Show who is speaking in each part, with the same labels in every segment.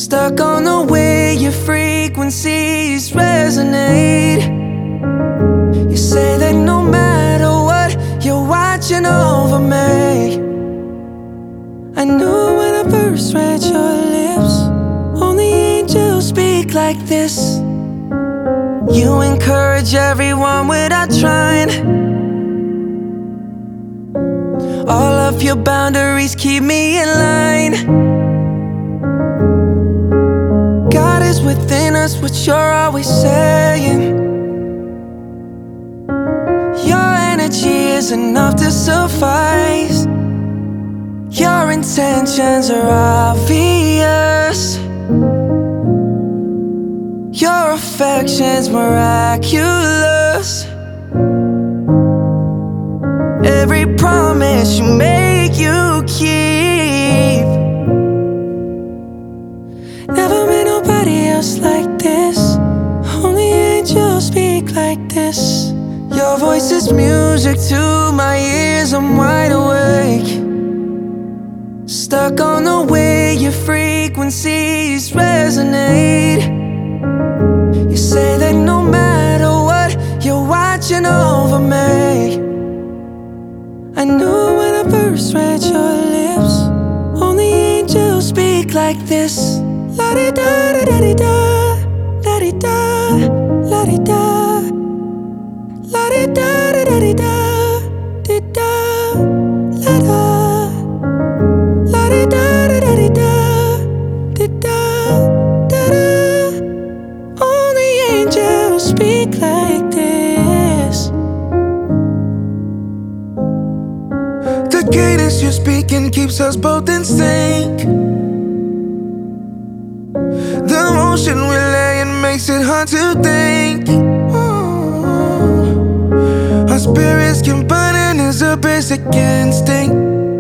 Speaker 1: Stuck on the way your frequencies resonate. You say that no matter what, you're watching over me. I knew when I first read your lips, only angels speak like this. You encourage everyone without trying. All of your boundaries keep me in line. God is within us, what you're always saying. Your energy is enough to suffice. Your intentions are obvious. Your affection's miraculous. Every promise you make, you keep. Never met nobody else like this. Only angels speak like this. Your voice is music to my ears, I'm wide awake. Stuck on the way your frequencies resonate. You say that no matter what, you're watching over me. I knew when I first read your lips, only angels speak like this. La-di-da-da-da-di-da, la-di-da, la-di-da, la-di-da-da-da-di-da, di-da, la-da, la-di-da-da-da-di-da, di-da, da-da. Only angels speak like this.
Speaker 2: The cadence you're speaking keeps us both in sync. The motion we're laying makes it hard to think. Our spirits combining is a basic instinct.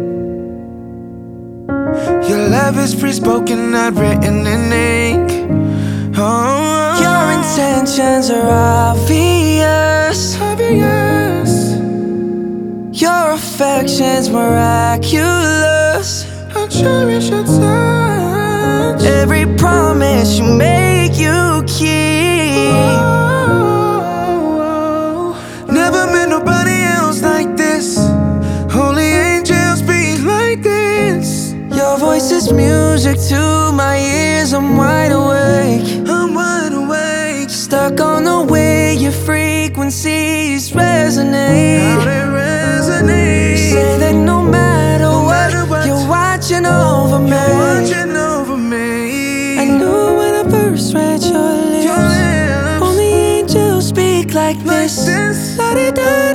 Speaker 2: Your love is free spoken, not written in ink.
Speaker 1: Your intentions are obvious. Your affection's miraculous.
Speaker 2: I cherish your touch.
Speaker 1: Every promise you make, you keep.
Speaker 2: Never met nobody else like this. Only angels speak like this.
Speaker 1: Your voice is music to my ears, I'm wide awake.
Speaker 2: I'm wide awake.
Speaker 1: Stuck on the way your frequencies resonate.
Speaker 2: How they resonate.
Speaker 1: You say that no matter what, you're watching over me.
Speaker 2: You're watching over me.
Speaker 1: I knew when I first read your lips, only angels speak like this.
Speaker 2: La-di-da.